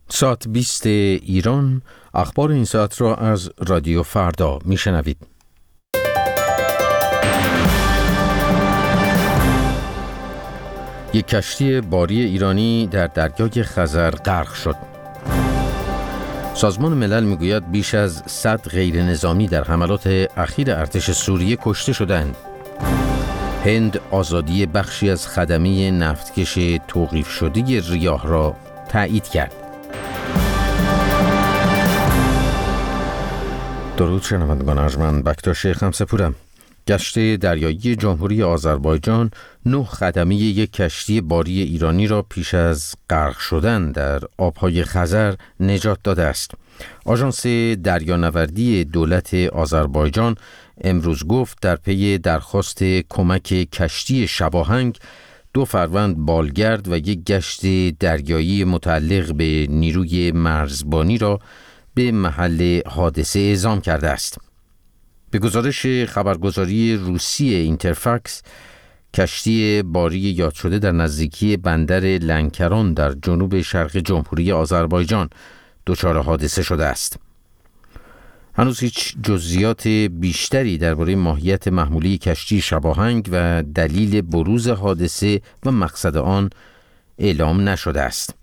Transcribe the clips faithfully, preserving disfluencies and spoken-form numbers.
ساعت بیست ایران، اخبار این ساعت را از رادیو فردا میشنوید. یک کشتی باری ایرانی در دریای خزر غرق شد. سازمان ملل میگوید بیش از صد غیر نظامی در حملات اخیر ارتش سوریه کشته شدند. هند آزادی بخشی از خدمه نفتکش توقیف شده ریاه را تایید کرد. درود شنوندگان ارجمند، بکتاش خمسه‌پورم. گشت دریایی جمهوری آذربایجان نه خدمه یک کشتی باری ایرانی را پیش از غرق شدن در آبهای خزر نجات داده است. آژانس دریانوردی دولت آذربایجان امروز گفت در پی درخواست کمک کشتی شباهنگ، دو فروند بالگرد و یک گشت دریایی متعلق به نیروی مرزبانی را به محل حادثه اعزام کرده است. به گزارش خبرگزاری روسی اینترفاکس، کشتی باری یاد شده در نزدیکی بندر لنکران در جنوب شرق جمهوری آذربایجان دچار حادثه شده است. هنوز هیچ جزئیات بیشتری درباره ماهیت محموله کشتی شباهنگ و دلیل بروز حادثه و مقصد آن اعلام نشده است.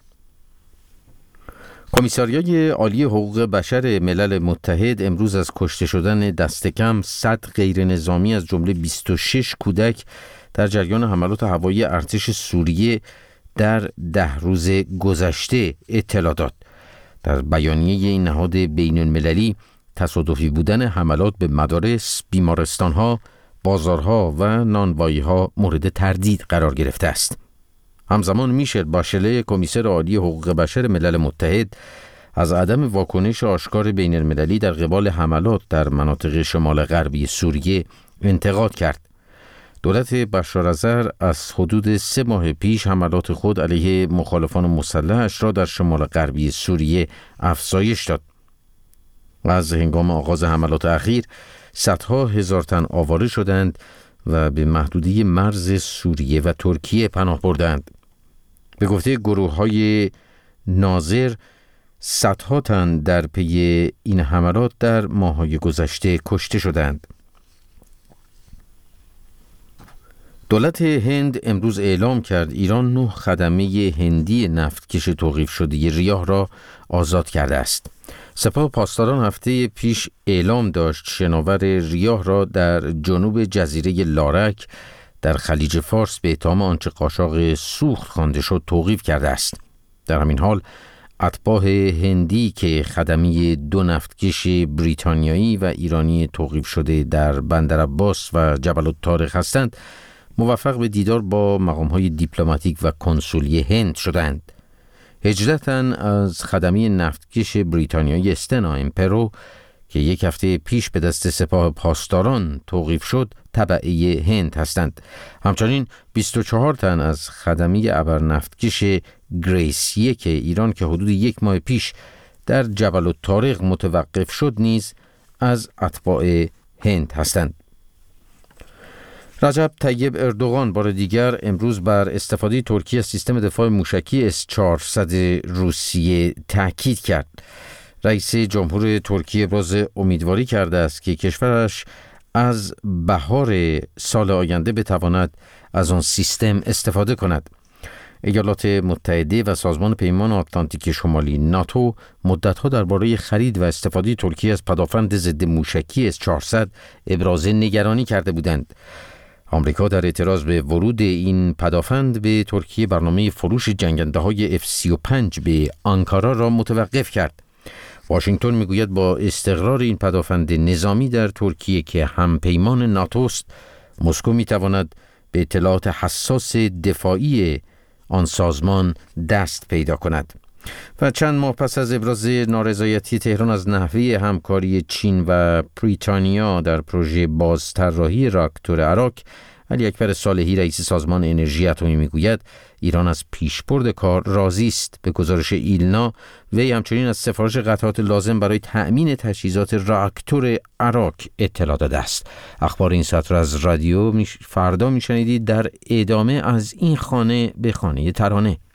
کمیساریای عالی حقوق بشر ملل متحد امروز از کشته شدن دست کم صد غیر نظامی از جمله بیست و شش کودک در جریان حملات هوایی ارتش سوریه در ده روز گذشته اطلاع داد. در بیانیه این نهاد بین المللی، تصادفی بودن حملات به مدارس، بیمارستانها، بازارها و نانواییها مورد تردید قرار گرفته است. همزمان میشل باشله، کمیسر عالی حقوق بشر ملل متحد، از عدم واکنش آشکار بین المللی در قبال حملات در مناطق شمال غربی سوریه انتقاد کرد. دولت بشار الاسد از حدود سه ماه پیش حملات خود علیه مخالفان مسلحش را در شمال غربی سوریه افزایش داد. و از هنگام آغاز حملات اخیر صدها هزار تن آواره شدند و به محدوده مرز سوریه و ترکیه پناه بردند. به گفته گروه‌های ناظر، صدها تن در پی این حملات در ماه‌های گذشته کشته شدند. دولت هند امروز اعلام کرد ایران نه خدمه هندی نفتکش توقیف شده ریاه را آزاد کرده است. سپاه پاسداران هفته پیش اعلام داشت شناور ریاه را در جنوب جزیره لارک در خلیج فارس به اتهام آنچه قاچاق سوخت خوانده شد توقیف کرده است. در همین حال اتباع هندی که خدمه دو نفتکش بریتانیایی و ایرانی توقیف شده در بندرعباس و جبل الطارق هستند، موفق به دیدار با مقام‌های دیپلماتیک و کنسولی هند شدند. هجده تن از خدمه نفتکش بریتانیایی استنا امپرو که یک هفته پیش به دست سپاه پاسداران توقیف شد تبعه هند هستند. همچنین بیست و چهار تن از خدمه ابر نفتکش گریسیه که ایران که حدود یک ماه پیش در جبل الطارق متوقف شد نیز از اتباع هند هستند. رجب طیب اردوغان بار دیگر امروز بر استفاده ترکیه از سیستم دفاع موشکی اس چهارصد روسیه تاکید کرد. رئیس جمهور ترکیه ابراز امیدواری کرده است که کشورش از بهار سال آینده بتواند از آن سیستم استفاده کند. ایالات متحده و سازمان پیمان آتلانتیک شمالی ناتو مدت‌ها درباره خرید و استفاده ترکیه از پدافند ضد موشکی اس چهارصد ابراز نگرانی کرده بودند. آمریکا در اعتراض به ورود این پدافند به ترکیه برنامه فروش جنگنده‌های اف سی و پنج به آنکارا را متوقف کرد. واشنگتن میگوید با استقرار این پدافند نظامی در ترکیه که همپیمان ناتوست، مسکو میتواند به اطلاعات حساس دفاعی آن سازمان دست پیدا کند. و چند ماه پس از ابراز نارضایتی تهران از نحوه همکاری چین و بریتانیا در پروژه بازطراحی راکتور اراک، علی اکبر صالحی رئیس سازمان انرژی اتمی میگوید ایران از پیشبرد کار راضی است. به گزارش ایلنا، وی همچنین از سفارش قطعات لازم برای تأمین تجهیزات راکتور اراک اطلاع داده است. اخبار این ساعت را از رادیو فردا میشنیدید در ادامه از این خانه به خانه ترانه.